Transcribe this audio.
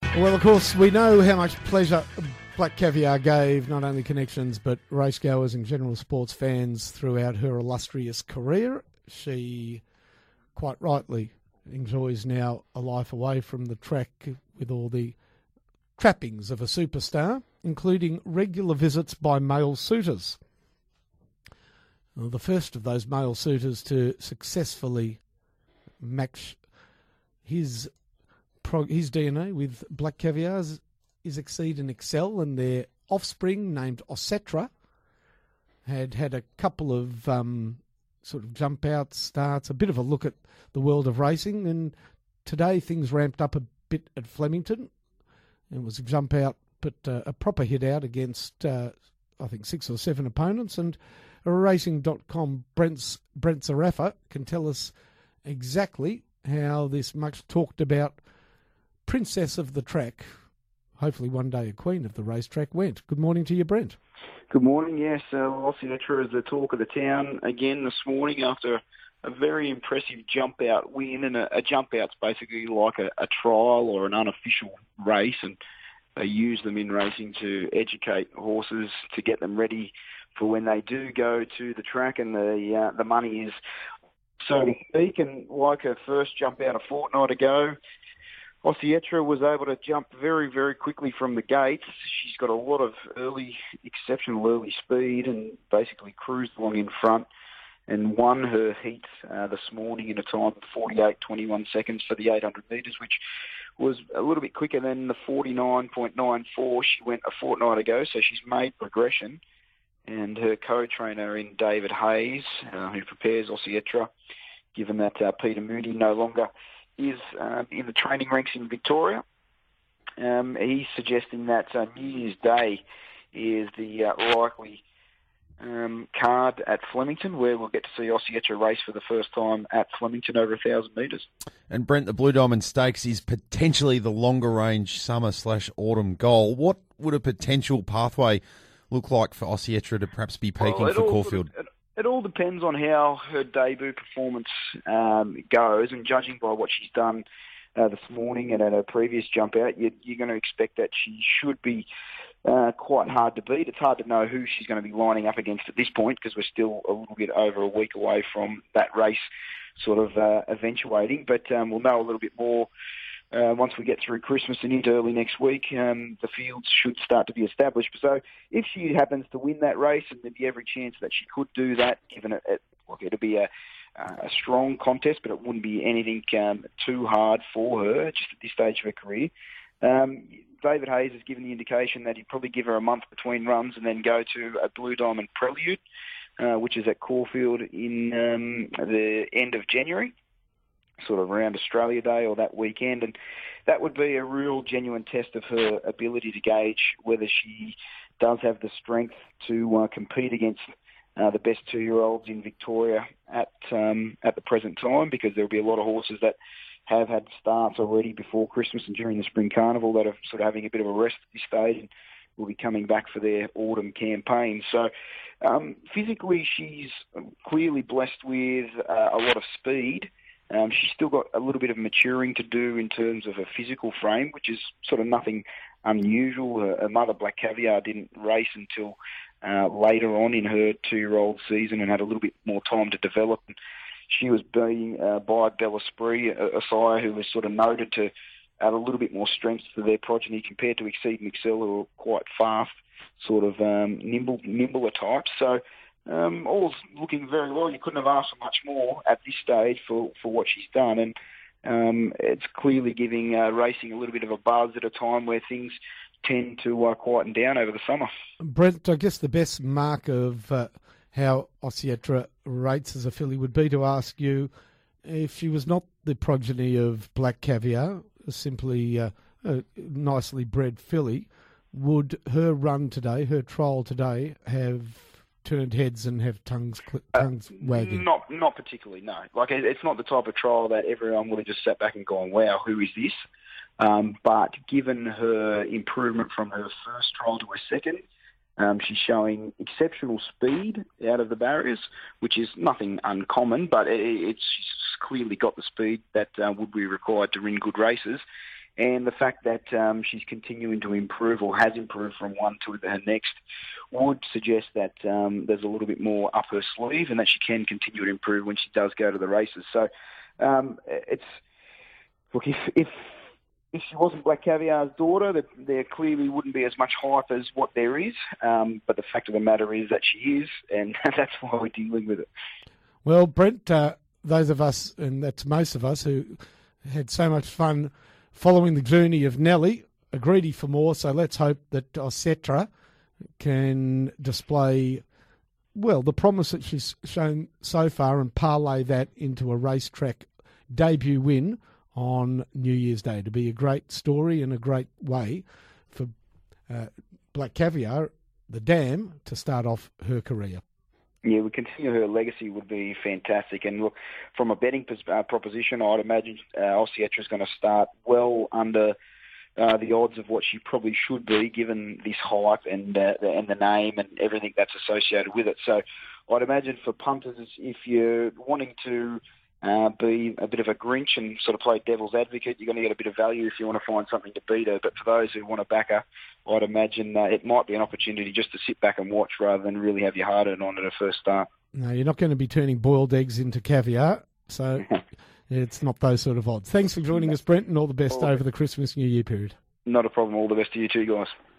Well, of course, we know how much pleasure Black Caviar gave not only connections but racegoers and general sports fans throughout her illustrious career. She, quite rightly, enjoys now a life away from the track with all the trappings of a superstar, including regular visits by male suitors. Well, the first of those male suitors to successfully match his DNA with Black Caviar's is Exceed and Excel, and their offspring, named Ossetra, had a couple of sort of jump out starts, a bit of a look at the world of racing, and today things ramped up a bit at Flemington. It was a jump out, but a proper hit out against, I think, 6 or 7 opponents, and Racing.com Brent Zarafa can tell us exactly how this much talked about princess of the track, hopefully one day a queen of the racetrack, went. Good morning to you, Brent. Good morning, yes. Ossetra is the talk of the town again this morning after a very impressive jump-out win. And a jump-out's basically like a trial or an unofficial race, and they use them in racing to educate horses to get them ready for when they do go to the track, and the money is, so to speak. And like her first jump-out a fortnight ago, Ossetra was able to jump very, very quickly from the gates. She's got a lot of exceptional early speed, and basically cruised along in front and won her heat this morning in a time of 48.21 seconds for the 800 metres, which was a little bit quicker than the 49.94 she went a fortnight ago. So she's made progression. And her co-trainer in David Hayes, who prepares Ossetra, given that Peter Moody no longer is in the training ranks in Victoria. He's suggesting that New Year's Day is the likely card at Flemington, where we'll get to see Ossetra race for the first time at Flemington over 1,000 metres. And Brent, the Blue Diamond Stakes is potentially the longer range summer/autumn goal. What would a potential pathway look like for Ossetra to perhaps be peaking for Caulfield? It all depends on how her debut performance goes, and judging by what she's done this morning and at her previous jump out, you're going to expect that she should be quite hard to beat. It's hard to know who she's going to be lining up against at this point, because we're still a little bit over a week away from that race sort of eventuating, but we'll know a little bit more once we get through Christmas and into early next week. The fields should start to be established. So if she happens to win that race, and there'd be every chance that she could do that, given it'll be a strong contest, but it wouldn't be anything too hard for her just at this stage of her career. David Hayes has given the indication that he'd probably give her a month between runs and then go to a Blue Diamond Prelude, which is at Caulfield in the end of January, sort of around Australia Day or that weekend, and that would be a real genuine test of her ability to gauge whether she does have the strength to compete against the best 2-year-olds in Victoria at the present time, because there'll be a lot of horses that have had starts already before Christmas and during the Spring Carnival that are sort of having a bit of a rest at this stage and will be coming back for their autumn campaign. So physically she's clearly blessed with a lot of speed. She's still got a little bit of maturing to do in terms of her physical frame, which is sort of nothing unusual. Her mother, Black Caviar, didn't race until later on in her 2-year-old season and had a little bit more time to develop. She was being by Bel Esprit, a sire who was sort of noted to add a little bit more strength to their progeny compared to Exceed and Excel, who are quite fast, sort of nimbler types. So all's looking very well. You couldn't have asked for much more at this stage for what she's done, and it's clearly giving racing a little bit of a buzz at a time where things tend to quieten down over the summer. Brent, I guess the best mark of how Ossetra rates as a filly would be to ask you if she was not the progeny of Black Caviar, simply a nicely bred filly, would her run today, her trial today, have turned heads and have tongues wagging? Not particularly, no. Like, it's not the type of trial that everyone would have just sat back and gone, wow, who is this? But given her improvement from her first trial to her second, she's showing exceptional speed out of the barriers, which is nothing uncommon, but she's clearly got the speed that would be required to win good races. And the fact that she's continuing to improve or has improved from one to her next would suggest that there's a little bit more up her sleeve and that she can continue to improve when she does go to the races. So if she wasn't Black Caviar's daughter, there clearly wouldn't be as much hype as what there is. But the fact of the matter is that she is, and that's why we're dealing with it. Well, Brent, those of us, and that's most of us, who had so much fun following the journey of Nellie, are greedy for more. So let's hope that Ossetra can display, well, the promise that she's shown so far and parlay that into a racetrack debut win on New Year's Day. To be a great story and a great way for Black Caviar, the dam, to start off her career. Yeah, we continue her legacy would be fantastic. And look, from a betting proposition, I'd imagine Ossetra is going to start well under the odds of what she probably should be, given this hype and the name and everything that's associated with it. So I'd imagine for punters, if you're wanting to be a bit of a Grinch and sort of play devil's advocate, you're going to get a bit of value if you want to find something to beat her. But for those who want to back her, I'd imagine it might be an opportunity just to sit back and watch rather than really have your heart in on at a first start. No, you're not going to be turning boiled eggs into caviar, so it's not those sort of odds. Thanks for joining us, Brent, and all the best over the Christmas New Year period. Not a problem. All the best to you too, guys.